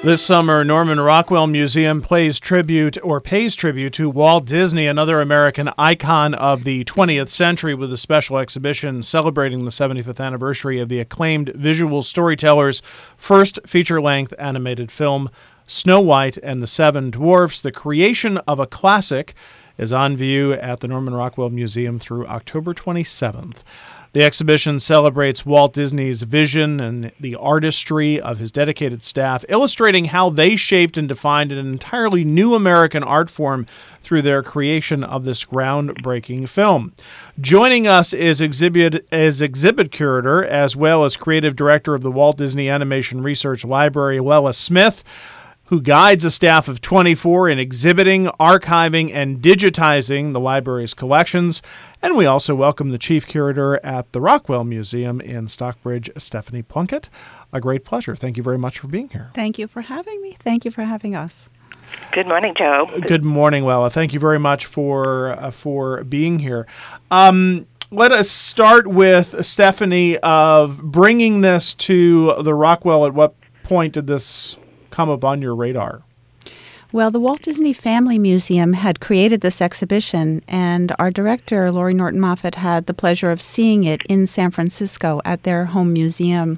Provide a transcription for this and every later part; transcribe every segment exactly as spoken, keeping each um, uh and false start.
This summer, Norman Rockwell Museum plays tribute or pays tribute to Walt Disney, another American icon of the twentieth century, with a special exhibition celebrating the seventy-fifth anniversary of the acclaimed visual storyteller's first feature-length animated film, Snow White and the Seven Dwarfs. The creation of a classic is on view at the Norman Rockwell Museum through October twenty-seventh. The exhibition celebrates Walt Disney's vision and the artistry of his dedicated staff, illustrating how they shaped and defined an entirely new American art form through their creation of this groundbreaking film. Joining us is exhibit, is exhibit curator as well as creative director of the Walt Disney Animation Research Library, Lela Smith, who guides a staff of twenty-four in exhibiting, archiving, and digitizing the library's collections. And we also welcome the chief curator at the Rockwell Museum in Stockbridge, Stephanie Plunkett. A great pleasure. Thank you very much for being here. Thank you for having me. Thank you for having us. Good morning, Joe. Good morning, Lela. Thank you very much for uh, for being here. Um, let us start with Stephanie of bringing this to the Rockwell. At what point did this come up on your radar? Well, the Walt Disney Family Museum had created this exhibition, and our director, Laurie Norton Moffat, had the pleasure of seeing it in San Francisco at their home museum.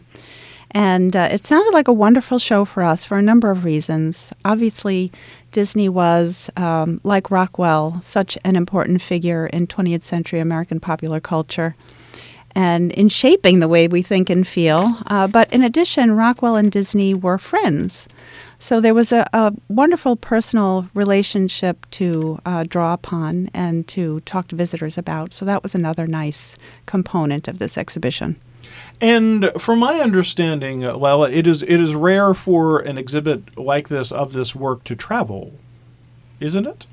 And uh, it sounded like a wonderful show for us for a number of reasons. Obviously, Disney was, um, like Rockwell, such an important figure in twentieth century American popular culture and in shaping the way we think and feel. Uh, but in addition, Rockwell and Disney were friends. So there was a, a wonderful personal relationship to uh, draw upon and to talk to visitors about. So that was another nice component of this exhibition. And from my understanding, uh, Lela, it is it is rare for an exhibit like this, of this work, to travel, isn't it?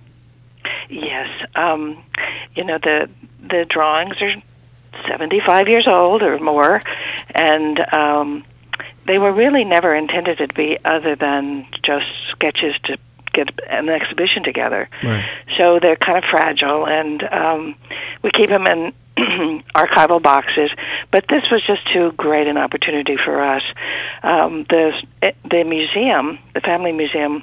Yes. Um, you know, the the drawings are seventy-five years old or more, and um, they were really never intended to be other than just sketches to get an exhibition together. Right. So they're kind of fragile, and um, we keep them in archival boxes. But this was just too great an opportunity for us. Um, the the museum, the Family Museum,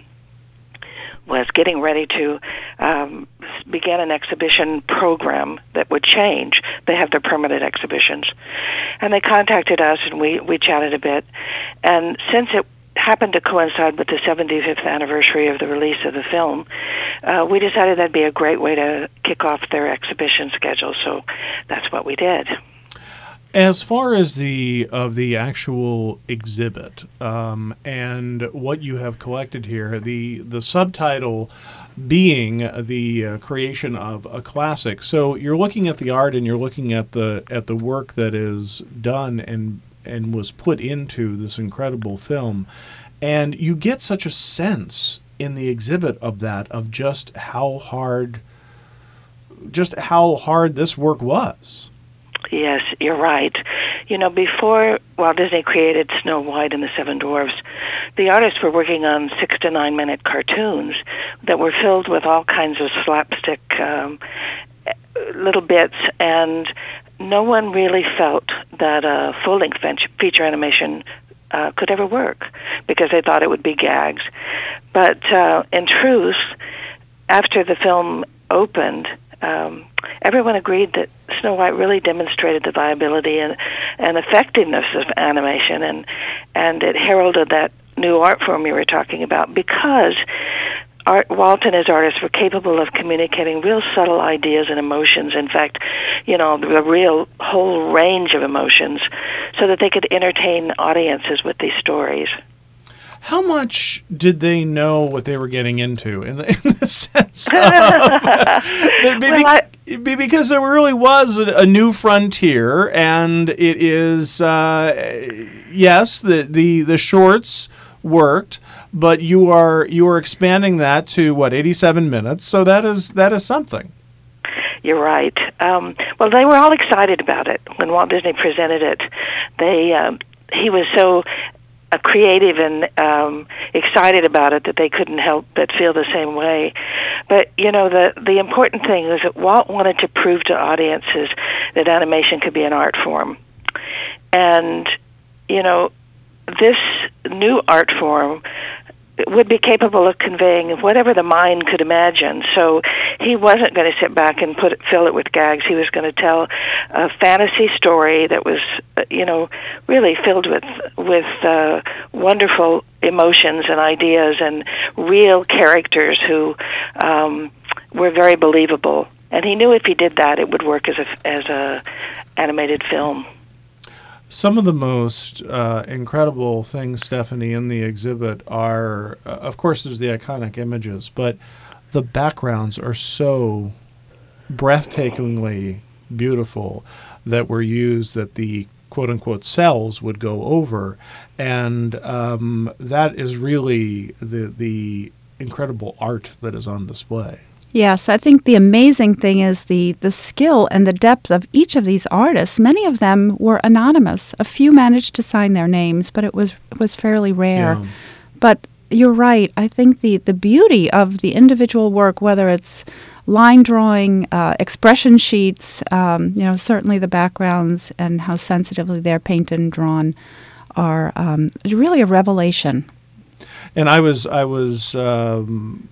was getting ready to um, begin an exhibition program that would change. They have their permanent exhibitions. And they contacted us, and we, we chatted a bit. And since it happened to coincide with the seventy-fifth anniversary of the release of the film, uh, we decided that'd be a great way to kick off their exhibition schedule. So that's what we did. As far as the of the actual exhibit um, and what you have collected here, the the subtitle being the uh, creation of a classic. So you're looking at the art and you're looking at the at the work that is done and and was put into this incredible film, and you get such a sense in the exhibit of that, of just how hard just how hard this work was. Yes, you're right. You know, before Walt Disney created Snow White and the Seven Dwarfs, the artists were working on six to nine minute cartoons that were filled with all kinds of slapstick um, little bits, and no one really felt that a full-length feature animation uh, could ever work because they thought it would be gags. But uh, in truth, after the film opened, Um, everyone agreed that Snow White really demonstrated the viability and, and effectiveness of animation, and and it heralded that new art form you were talking about, because art, Walt and his artists were capable of communicating real subtle ideas and emotions. In fact, you know, the real whole range of emotions, so that they could entertain audiences with these stories. How much did they know what they were getting into, in the, in the sense of, well, I, because there really was a, a new frontier, and it is, uh, yes, the, the, the shorts worked, but you are you are expanding that to, what, eighty-seven minutes, so that is that is something. You're right. Um, well, they were all excited about it when Walt Disney presented it. They um, he was so Uh, creative and um, excited about it that they couldn't help but feel the same way. But, you know, the, the important thing is that Walt wanted to prove to audiences that animation could be an art form. And, you know, this new art form would be capable of conveying whatever the mind could imagine. So he wasn't going to sit back and put it, fill it with gags. He was going to tell a fantasy story that was, uh, you know, really filled with with uh, wonderful emotions and ideas and real characters who um, were very believable. And he knew if he did that, it would work as a as a animated film. Some of the most uh, incredible things, Stephanie, in the exhibit are, uh, of course, there's the iconic images, but the backgrounds are so breathtakingly beautiful that were used that the quote-unquote cells would go over, and um, that is really the the incredible art that is on display. Yes, I think the amazing thing is the, the skill and the depth of each of these artists. Many of them were anonymous. A few managed to sign their names, but it was it was fairly rare. Yeah. But you're right. I think the, the beauty of the individual work, whether it's line drawing, uh, expression sheets, um, you know, certainly the backgrounds and how sensitively they're painted and drawn, are um, really a revelation. And I was I was. Um,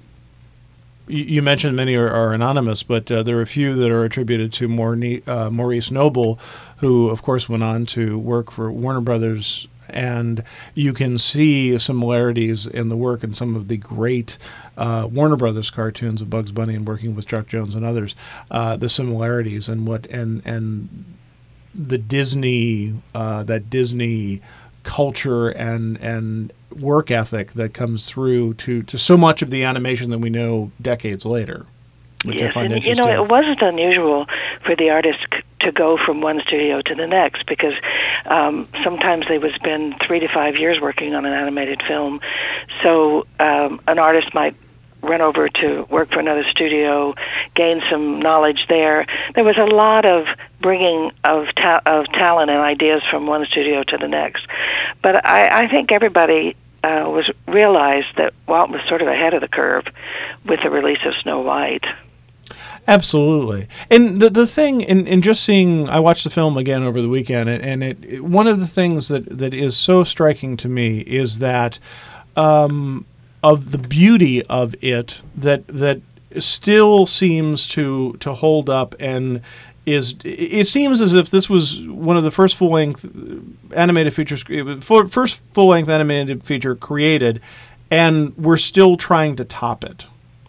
You mentioned many are, are anonymous, but uh, there are a few that are attributed to Maurne, uh, Maurice Noble, who, of course, went on to work for Warner Brothers. And you can see similarities in the work in some of the great uh, Warner Brothers cartoons of Bugs Bunny and working with Chuck Jones and others. Uh, the similarities and what and and the Disney uh, that Disney culture and and work ethic that comes through to, to so much of the animation that we know decades later, which yes, I find and, interesting. You know, it wasn't unusual for the artist c- to go from one studio to the next because um, sometimes they would spend three to five years working on an animated film. So um, an artist might run over to work for another studio, gain some knowledge there. There was a lot of bringing of ta- of talent and ideas from one studio to the next. But I, I think everybody uh, was realized that Walt was sort of ahead of the curve with the release of Snow White. Absolutely. And the the thing, in, in just seeing, I watched the film again over the weekend, and, and it, it one of the things that, that is so striking to me is that um, of the beauty of it that that still seems to to hold up and is it seems as if this was one of the first full length animated features, first full length animated feature created, and we're still trying to top it.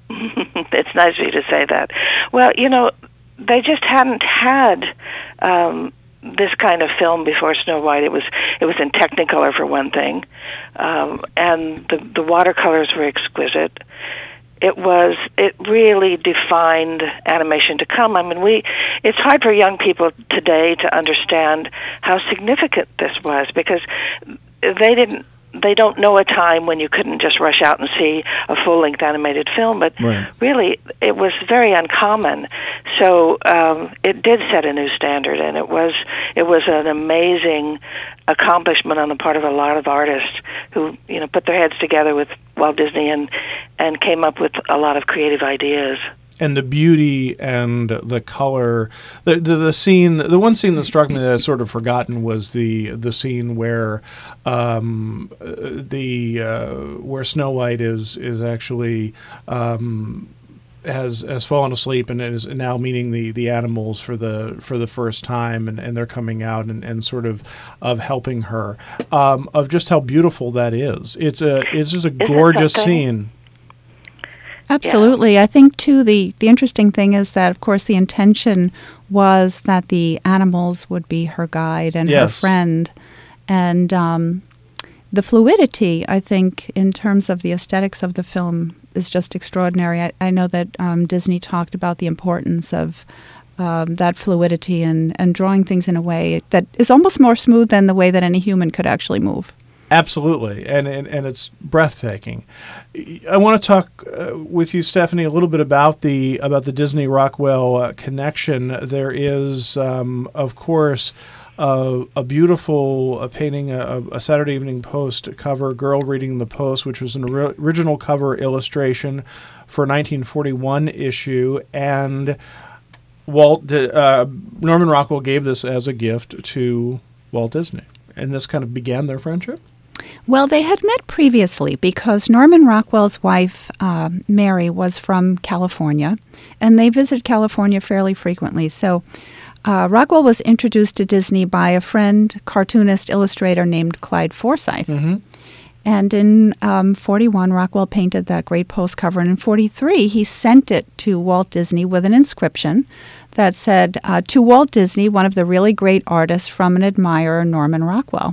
It's nice of you to say that. Well, you know, they just hadn't had um, this kind of film before Snow White. It was it was in Technicolor for one thing, um, and the the watercolors were exquisite. It was it really defined animation to come. I mean, we it's hard for young people today to understand how significant this was because they didn't. They don't know a time when you couldn't just rush out and see a full-length animated film, but right. really it was very uncommon. So um, it did set a new standard, and it was it was an amazing accomplishment on the part of a lot of artists who you know put their heads together with Walt Disney and and came up with a lot of creative ideas. And the beauty and the color, the, the the scene, the one scene that struck me that I'd sort of forgotten was the the scene where um, the uh, where Snow White is is actually um, has has fallen asleep and is now meeting the, the animals for the for the first time, and, and they're coming out and, and sort of of helping her, um, of just how beautiful that is. It's a it's just a Isn't gorgeous something? scene. Absolutely. Yeah. I think, too, the, the interesting thing is that, of course, the intention was that the animals would be her guide and her Yes. friend. And um, the fluidity, I think, in terms of the aesthetics of the film is just extraordinary. I, I know that um, Disney talked about the importance of um, that fluidity and, and drawing things in a way that is almost more smooth than the way that any human could actually move. Absolutely, and, and and it's breathtaking. I want to talk uh, with you, Stephanie, a little bit about the about the Disney Rockwell uh, connection. There is, um, of course, uh, a beautiful uh, painting, a, a Saturday Evening Post cover, "Girl Reading the Post," which was an ori- original cover illustration for a nineteen forty-one issue, and Walt di- uh, Norman Rockwell gave this as a gift to Walt Disney, and this kind of began their friendship. Well, they had met previously because Norman Rockwell's wife, uh, Mary, was from California, and they visit California fairly frequently. So uh, Rockwell was introduced to Disney by a friend, cartoonist, illustrator named Clyde Forsyth. Mm-hmm. And in um, forty-one, Rockwell painted that great post cover. And in forty-three, he sent it to Walt Disney with an inscription that said, uh, to Walt Disney, one of the really great artists, from an admirer, Norman Rockwell.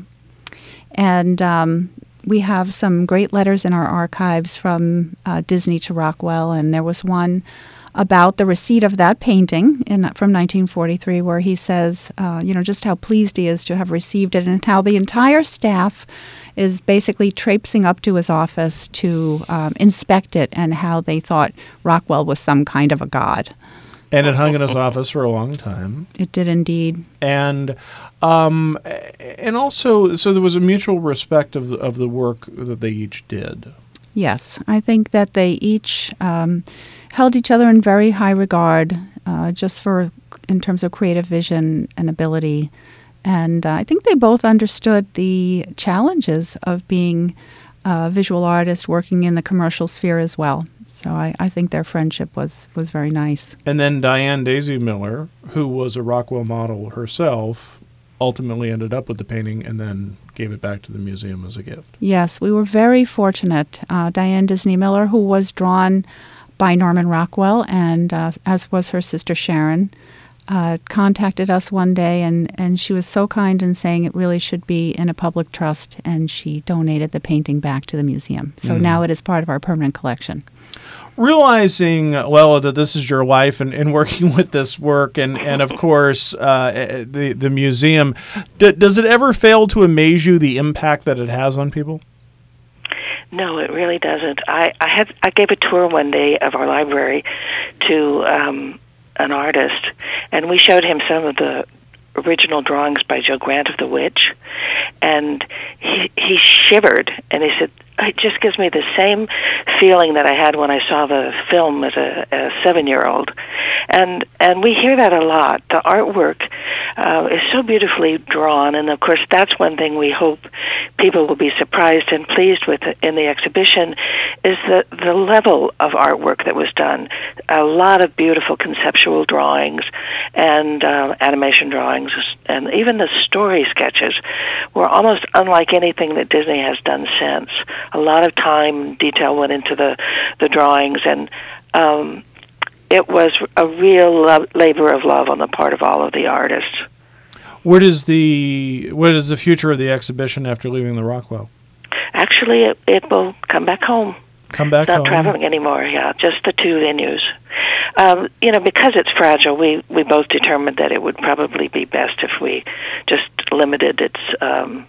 And um, we have some great letters in our archives from uh, Disney to Rockwell, and there was one about the receipt of that painting in, from nineteen forty-three, where he says, uh, you know, just how pleased he is to have received it, and how the entire staff is basically traipsing up to his office to um, inspect it, and how they thought Rockwell was some kind of a god. And it hung in his office for a long time. It did indeed. And um, and also, so there was a mutual respect of the, of the work that they each did. Yes, I think that they each um, held each other in very high regard, uh, just for in terms of creative vision and ability. And uh, I think they both understood the challenges of being a visual artist working in the commercial sphere as well. So I, I think their friendship was, was very nice. And then Diane Daisy Miller, who was a Rockwell model herself, ultimately ended up with the painting and then gave it back to the museum as a gift. Yes, we were very fortunate. Uh, Diane Disney Miller, who was drawn by Norman Rockwell, and uh, as was her sister Sharon, uh, contacted us one day, and, and she was so kind in saying it really should be in a public trust, and she donated the painting back to the museum. So mm. now it is part of our permanent collection. Realizing, well, that this is your wife, and, and working with this work, and, and of course, uh, the, the museum, d- does it ever fail to amaze you the impact that it has on people? No, it really doesn't. I, I had I gave a tour one day of our library to um, an artist, and we showed him some of the original drawings by Joe Grant of the Witch, and he he shivered, and he said, it just gives me the same feeling that I had when I saw the film as a, a seven-year-old. And and we hear that a lot. The artwork uh, is so beautifully drawn, and of course that's one thing we hope people will be surprised and pleased with in the exhibition, is the, the level of artwork that was done. A lot of beautiful conceptual drawings and uh, animation drawings, and even the story sketches were almost unlike anything that Disney has done since. A lot of time and detail went into the, the drawings, and um, it was a real lo- labor of love on the part of all of the artists. What is the what is the future of the exhibition after leaving the Rockwell? Actually, it, it will come back home. Come back Not home? traveling anymore, yeah, just the two venues. Um, you know, because it's fragile, we, we both determined that it would probably be best if we just limited its um,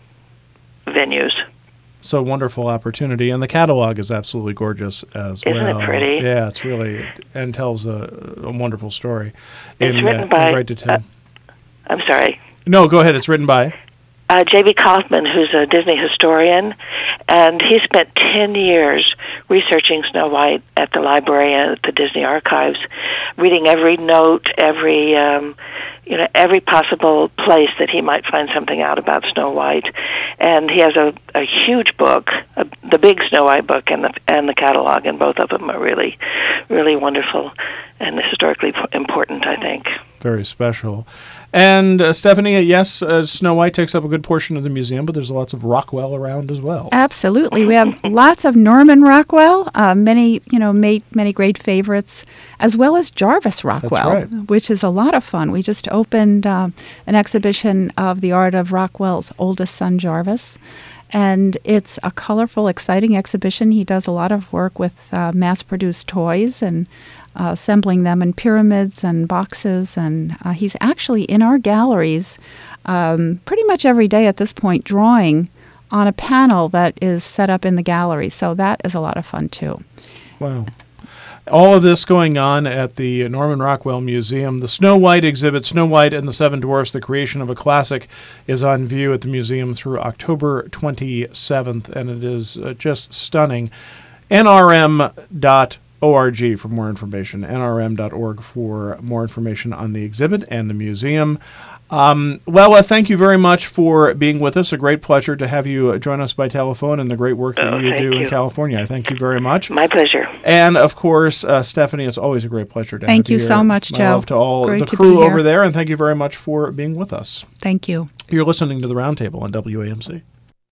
venues. So wonderful opportunity, and the catalog is absolutely gorgeous as Isn't well. Isn't it pretty? Yeah, it's really, and tells a, a wonderful story. It's in, written uh, by... Right to Tim. Uh, I'm sorry. No, go ahead. It's written by... Uh, J B. Kaufman, who's a Disney historian, and he spent ten years researching Snow White at the library and at the Disney archives, reading every note, every um, you know, every possible place that he might find something out about Snow White. And he has a, a huge book, a, the big Snow White book, and the and the catalog, and both of them are really, really wonderful and historically important, I think. Very special. And uh, Stephanie, yes, uh, Snow White takes up a good portion of the museum, but there's lots of Rockwell around as well. Absolutely, we have lots of Norman Rockwell, uh, many you know, made many great favorites, as well as Jarvis Rockwell, That's right. which is a lot of fun. We just opened uh, an exhibition of the art of Rockwell's oldest son, Jarvis. And it's a colorful, exciting exhibition. He does a lot of work with uh, mass-produced toys and uh, assembling them in pyramids and boxes. And uh, he's actually in our galleries um, pretty much every day at this point, drawing on a panel that is set up in the gallery. So that is a lot of fun, too. Wow. All of this going on at the Norman Rockwell Museum. The Snow White exhibit, Snow White and the Seven Dwarfs, The Creation of a Classic, is on view at the museum through October twenty-seventh, and it is uh, just stunning. N R M dot org for more information. N R M dot org for more information on the exhibit and the museum. Um, well, uh, thank you very much for being with us. A great pleasure to have you uh, join us by telephone and the great work that Oh, you thank do you. in California. I thank you very much. My pleasure. And, of course, uh, Stephanie, it's always a great pleasure to Thank have you you here. so much, My Joe. love to all Great the to be crew here. over there, and thank you very much for being with us. Thank you. You're listening to The Roundtable on W A M C.